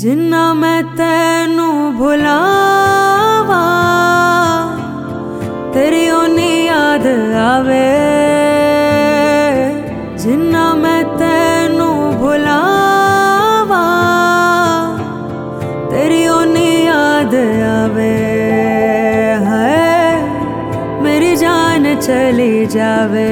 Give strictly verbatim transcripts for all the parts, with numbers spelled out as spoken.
जिन्ना मैं तेनू भुलावा तेरी ओनी याद आवे। जिन्ना मैं तेनू भुलावा तेरी ओनी याद आवे। है मेरी जान चली जावे।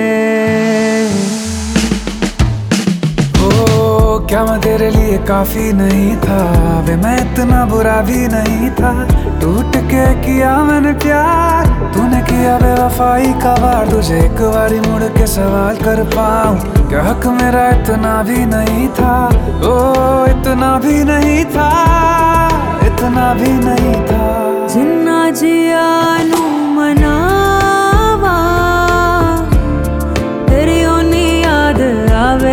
क्या मैं तेरे लिए काफी नहीं था वे, मैं इतना बुरा भी नहीं था। टूट के किया मैंने प्यार, तूने किया बेवफाई का वार। तुझे एक बारी मुड़ के सवाल कर पाऊं, क्या हक मेरा इतना भी नहीं था। ओ इतना भी नहीं था, इतना भी नहीं था। जिन्ना जिया नू मनावा तेरी ओनी याद आवे।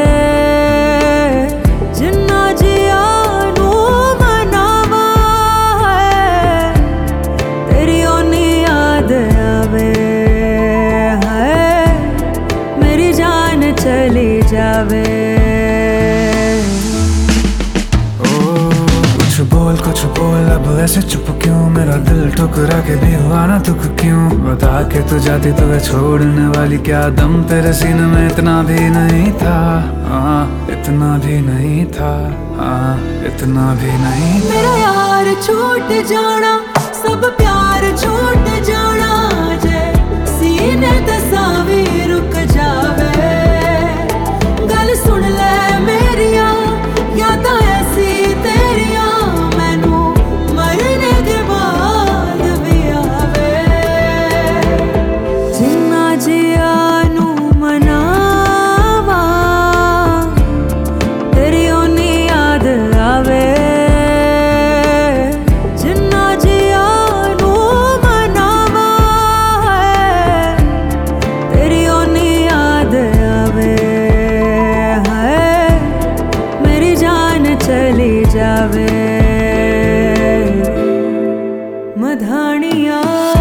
चली जावे। ओ कुछ बोल कुछ बोल, अब ऐसे चुप क्यों? मेरा दिल ठुकरा के भी हुआ ना दुख क्यों? बता के तू जाती तो छोड़ने वाली, क्या दम तेरे सीने में इतना भी नहीं था। हाँ इतना भी नहीं था, हाँ इतना भी नहीं था। मेरा यार छूट जाना, सब प्यार छूट जाना, जे सीने ते सावी रुक जावे। गल सुन ले मेरिया, यादां ऐसी तेरिया मैनू मरने के बाद भी आवे। जिन्ना जिया नू मनावा तेरी ओनी याद आवे। जिन्ना जिया नू मनावा तेरी ओनी याद आवे। चली जावे मधानिया।